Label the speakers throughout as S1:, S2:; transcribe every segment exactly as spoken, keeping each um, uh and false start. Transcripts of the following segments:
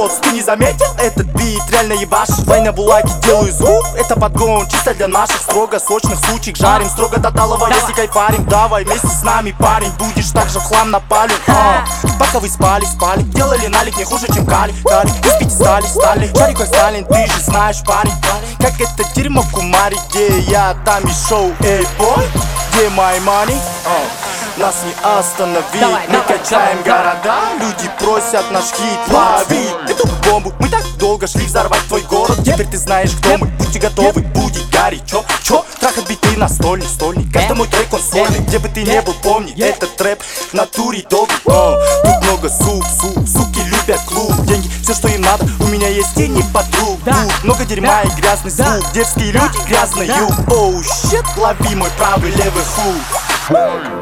S1: Босс, ты не заметил? Этот бит реально ебашит. Война булаки, делаю звук. Это подгон чисто для наших строго сочных сучек. Жарим строго до талого, если кайфарим. Давай вместе с нами, парень, будешь так же в хлам напален. а. Пока вы спали, спали, делали налик не хуже, чем Кали. Кали, испить стали, стали. Шарик как Сталин, ты же знаешь, парень. Как это дерьмо в Кумаре, где я, там и шоу. Эй, бой, где my money? а. Нас не остановить,
S2: давай,
S1: мы
S2: давай,
S1: качаем
S2: давай.
S1: города. Люди просят наш хит ловить. Эту бомбу, мы так долго шли взорвать твой город. Теперь ты знаешь, кто мы, будьте готовы, будет горячо. Чё? Трахать биты настольный, стольник. Каждый мой трек он сольный, где бы ты не был, помни, этот трэп в натуре долгий. Тут много сук, сук, суки любят клуб. Деньги, все, что им надо, у меня есть и не подруг. Тут много дерьма и грязный звук. Дерзкие люди, грязный юг. Оу, щет, лови мой правый, левый хук.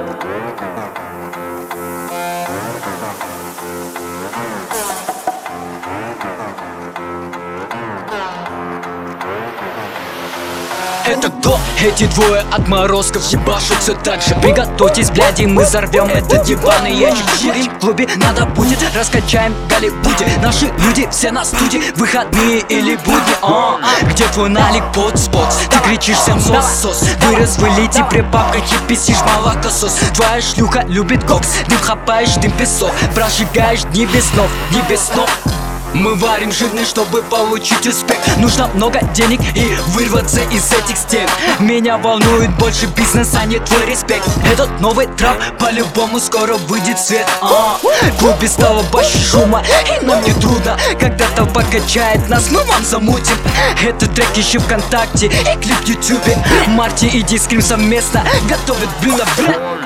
S2: Это кто? Эти двое отморозков ебашут все так же. Приготовьтесь, бляди, мы взорвем этот ебаный ящик. Сидим в клубе, надо будет, раскачаем в Голливуде. Наши люди все на студии, выходные или будни. а, Где твой налик, под-спот? Ты кричишь всем сос-сос. Вырос в элите, при бабках и писишь молокосос. Твоя шлюха любит кокс, дым хапаешь, дым песок. Прожигаешь дни без снов, дни без снов. Мы варим жирный, чтобы получить успех. Нужно много денег и вырваться из этих стен. Меня волнует больше бизнес, а не твой респект. Этот новый трап по-любому скоро выйдет в свет. а, В клубе стало больше шума, и нам не трудно. Когда толпа качает нас, мы вам замутим. Этот трек еще ВКонтакте и клип в Ютубе. Марти и Дискрим совместно готовят блюдо, бля.